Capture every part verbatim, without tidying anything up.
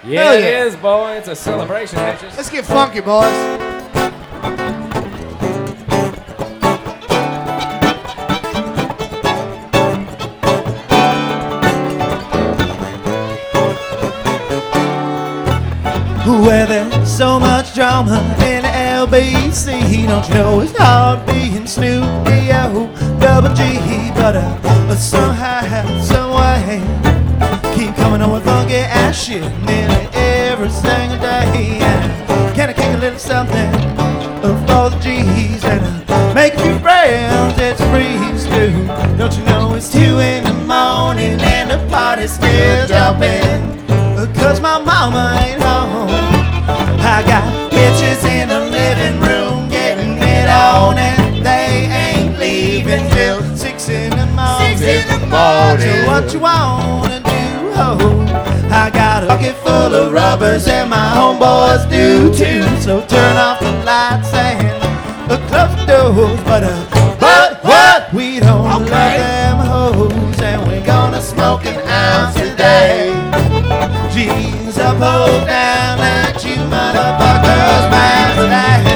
Yeah, Hell it yeah. is, boy. It's a celebration, bitches. Let's get funky, boys. Where there's so much drama in L B C, don't you know it's hard being Snoopy, oh, double G, but uh, somehow, some way, keep coming up with funky ass shit nearly every single day. And can I kick a little something for the G's and uh, make you friends? It's free too. Don't you know it's two in the morning and the party's still jumping? Cause my mama ain't home. I got bitches in the living room getting it on, and they ain't leaving till six in the morning. Six in the morning. So what you wanna do, ho? I got a bucket full of rubbers and my homeboys do too. So turn off the lights and uh, close the doors. But uh, but what? We don't okay. love them hoes, and we're gonna smoke an ounce today. G's up, hold down, let you motherfuckers man.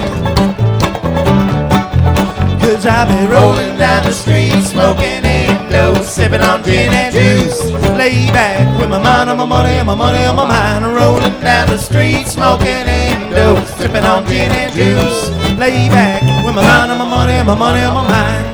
Cause I've been rolling down the street, smoking Indo, sipping on gin and juice. Lay back with my mind on my money and my money on my mind. Rolling down the street, smoking Indo, sipping on gin and juice. Lay back with my mind on my money and my money on my mind.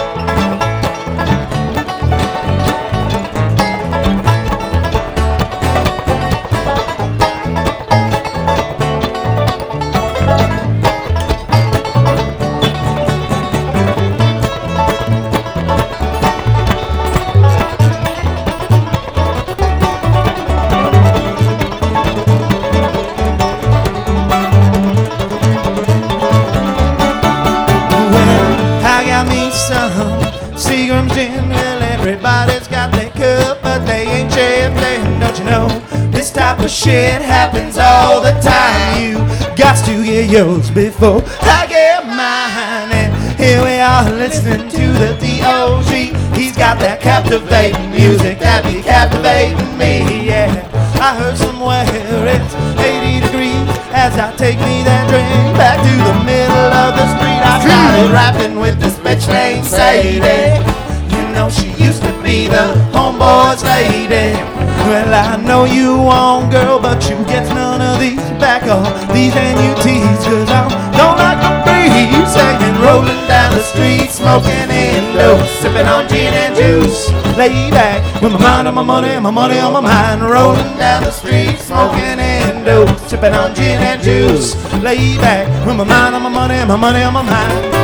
Seagram's in, well, everybody's got their cup, but they ain't chipped in. Don't you know this type of shit happens all the time? You got to get yours before I get mine. And here we are listening to the D O G. He's got that captivating music that be captivating me. Yeah, I heard somewhere it's eighty degrees as I take me that drink back to the middle of the street. I started rapping with this bitch named Sadie. You know she used to be the homeboy's lady. Well, I know you want, girl, but you get none of these back off these N U Ts. Cause I don't like the breeze hanging, rolling down the street, smoking Indo, sipping on gin and juice. Lay back with my mind on my money and my money on my mind. Rolling down the street, smoking Indo, sipping on gin and juice. Lay back with my mind on my money and my money on my mind.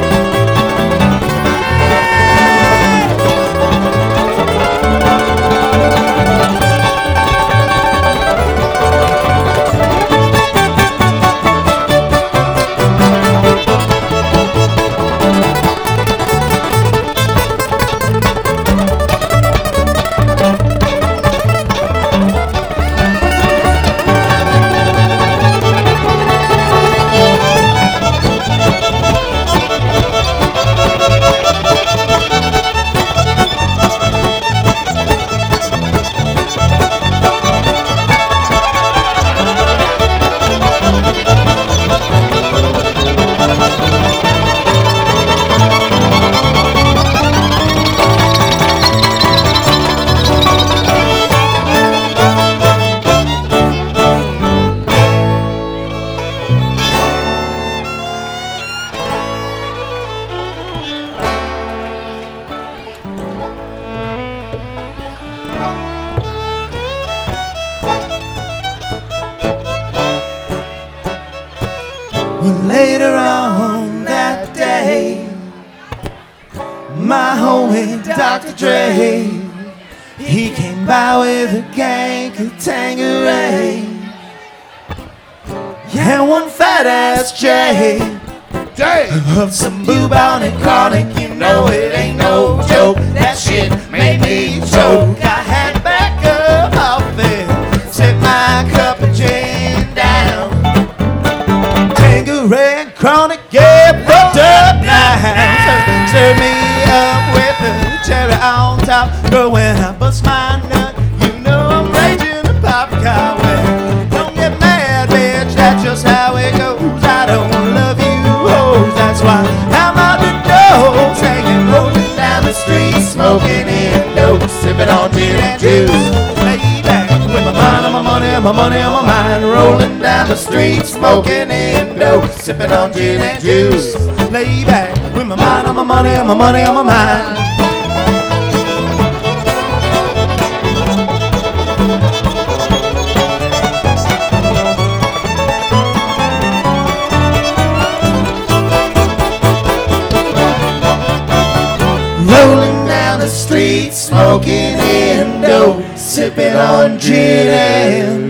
Later on that day, my homie Doctor Dre, he came by with a gang of Tanqueray. Yeah, one fat ass J of some bubonic chronic. You know it ain't no joke. That shit made me choke. I had to back up off it, set my cup of gin down. Tanqueray chronic, yeah, fucked up now. Serve me up with a cherry on top. But when I bust my nut, you know I'm raging a paprika. baby. Don't get mad, bitch, that's just how it goes. I don't love you, hoes, that's why I'm out the door, singing, rolling down the street, smoking in dope, sipping on gin and juice. Lay back with my mind on my money, and my money on my mind, rolling down the street, smoking in dope, sipping on gin and juice. Lay back with my mind on my money, and my money on my mind. Rolling down the street, smoking in dope, sipping on gin and